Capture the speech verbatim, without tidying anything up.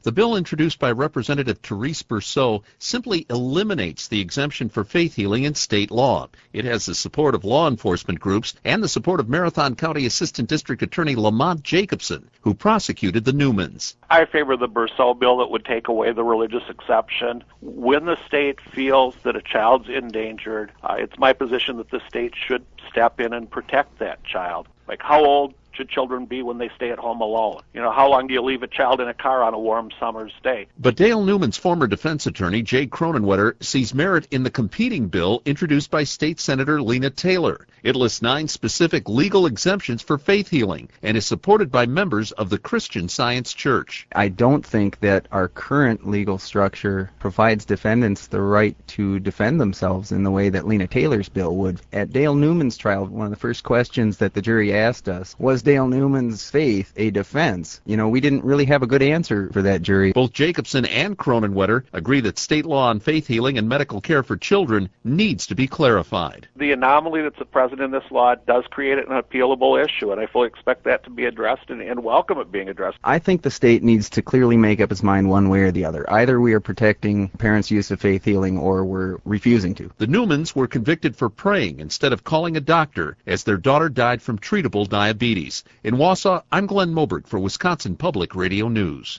The bill introduced by Representative Therese Berceau simply eliminates the exemption for faith healing in state law. It has the support of law enforcement groups and the support of Marathon County Assistant District Attorney Lamont Jacobson, who prosecuted the Newmans. I favor the Berceau bill that would take away the religious exception. When the state feels that a child's endangered, uh, it's my position that the state should step in and protect that child. Like, how old should children be when they stay at home alone? You know, how long do you leave a child in a car on a warm summer's day? But Dale Newman's former defense attorney, Jay Cronenwetter, sees merit in the competing bill introduced by State Senator Lena Taylor. It lists nine specific legal exemptions for faith healing and is supported by members of the Christian Science Church. I don't think that our current legal structure provides defendants the right to defend themselves in the way that Lena Taylor's bill would. At Dale Newman's trial, one of the first questions that the jury asked us was Dale Newman's faith a defense? You know, we didn't really have a good answer for that jury. Both Jacobson and Cronenwetter agree that state law on faith healing and medical care for children needs to be clarified. The anomaly that's present in this law does create an appealable issue, and I fully expect that to be addressed and, and welcome it being addressed. I think the state needs to clearly make up its mind one way or the other. Either we are protecting parents' use of faith healing or we're refusing to. The Newmans were convicted for praying instead of calling a doctor as their daughter died from treatable diabetes. In Wausau, I'm Glenn Moberg for Wisconsin Public Radio News.